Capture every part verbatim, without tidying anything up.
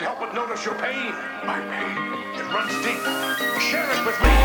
can't help but notice your pain. My pain, it runs deep. Share it with me.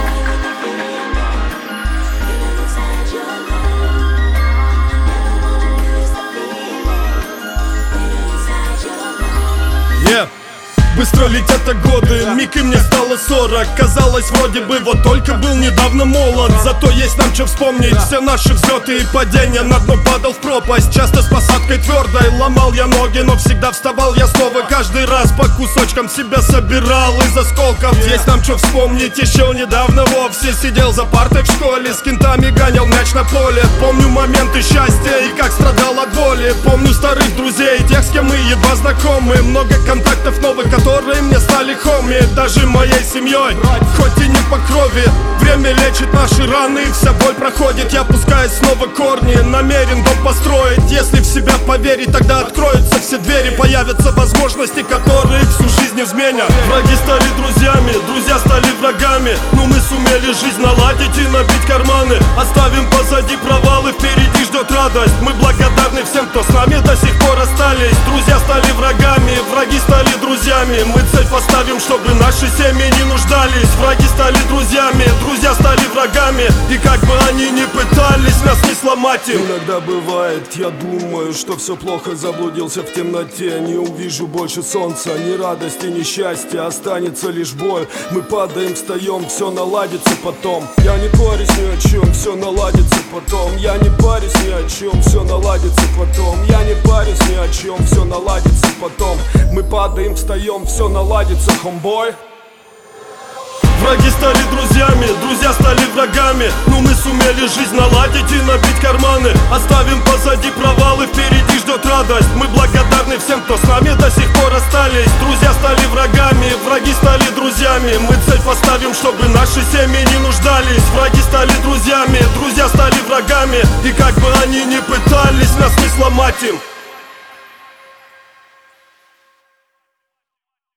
Yeah. Быстро летят годы, миг и мне стало сорок. Казалось, вроде бы, вот только был недавно молод. Зато есть нам что вспомнить, все наши взлеты и падения. На дно падал в пропасть, часто с посадкой твердой. Ломал я ноги, но всегда вставал я снова. Каждый раз по кусочкам себя собирал из осколков. Есть нам что вспомнить, еще недавно вовсе сидел за партой в школе. С кентами гонял мяч на поле. Помню моменты счастья и как страдал от боли. Помню старых друзей, тех, с кем мы едва знакомы. Много контактов новых, которые мне стали хоми. Даже моей семьей, хоть и не по крови. Время лечит наши раны, и вся боль проходит. Я пускаюсь снова корни, намерен дом построить. Если в себя поверить, тогда откроются все двери. Появятся возможности, которые всю жизнь изменят. Враги стали друзьями, друзья стали врагами. Но мы сумели жизнь наладить и набить карманы. Оставим позади провалы, впереди ждет радость. Мы благодарны всем, кто с нами до сих пор остались. Друзья стали врагами, враги стали друзьями. Мы цель поставим, чтобы наши семьи не нуждались. Враги стали друзьями, друзья стали врагами. И как бы они ни пытались, нас не сломать им. Иногда бывает, я думаю, что все плохо, заблудился в темноте. Не увижу больше солнца, ни радости, ни счастья. Останется лишь боль. Мы падаем, встаем, все наладится потом. Я не парюсь ни о чем, все наладится потом. Я не парюсь ни о чем, все наладится потом. Я не парюсь ни о чем, все наладится потом. Мы падаем, встаем, все наладится, homeboy. Враги стали друзьями, друзья стали врагами. Но мы сумели жизнь наладить и набить карманы. Оставим позади провалы, впереди ждет радость. Мы благодарны всем, кто с нами до сих пор остались. Друзья стали врагами, враги стали друзьями. Мы цель поставим, чтобы наши семьи не нуждались. Враги стали друзьями, друзья стали врагами. И как бы они ни пытались, нас не сломать им.